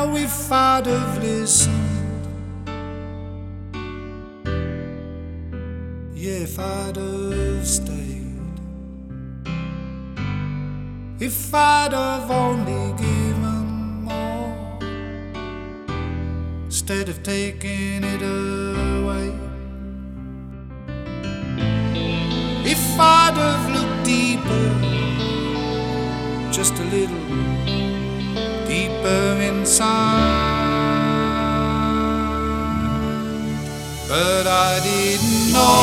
Now if I'd have listened, yeah, if I'd have stayed, if I'd have only given more instead of taking it away, if I'd have looked deeper, just a little deeper inside. But I didn't know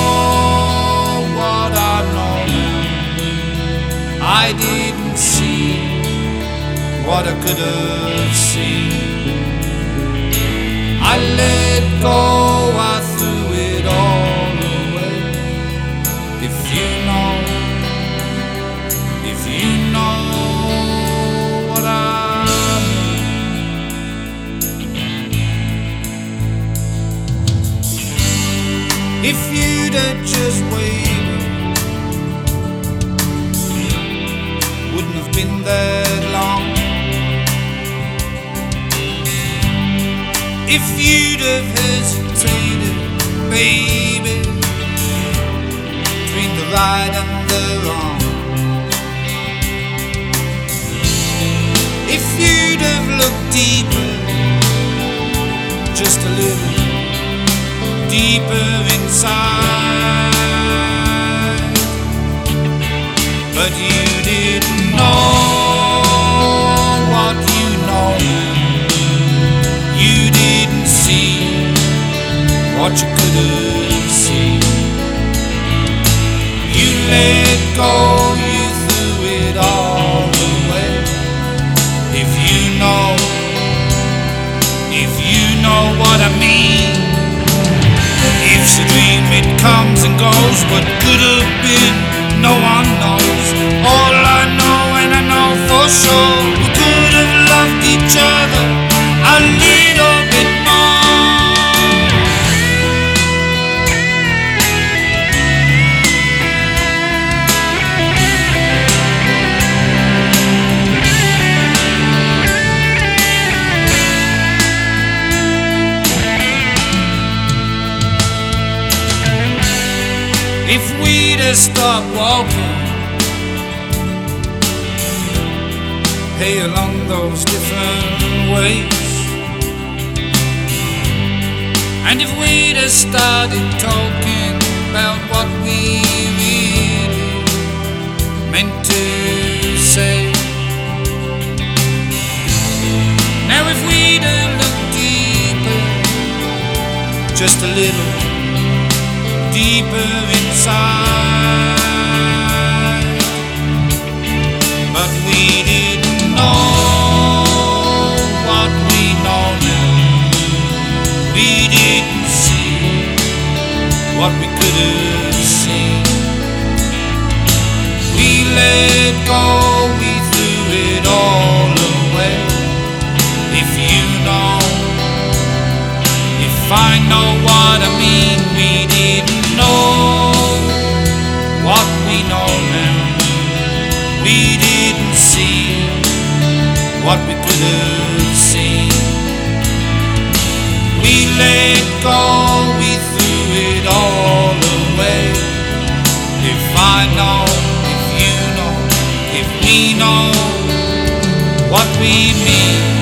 what I know now. I didn't see what I could have seen. I let go, I threw it all away. If you know what I mean. If you'd have just waited, wouldn't have been that long. If you'd have hesitated, baby, between the right and the wrong. If you'd have looked deeper, just a little deeper inside. But you didn't know what you know now. You didn't see what you could have seen. You let go, you threw it all away. If you know what I mean. If's a dream, it comes and goes. What could have been, no one knows. All I know, and I know for sure, we could have loved each other a little bit more. If we'd have stopped walking, hey, along those different ways, and if we'd have started talking about what we really meant to say, now if we'd have looked deeper, just a little deeper inside. But we didn't know what we know now. We didn't see what we could have seen. We let go, we threw it all away. If you know, if I know what I mean, we didn't know what we know now. We didn't see what we could have seen. We let go, we threw it all away. If I know, if you know, if we know what we mean.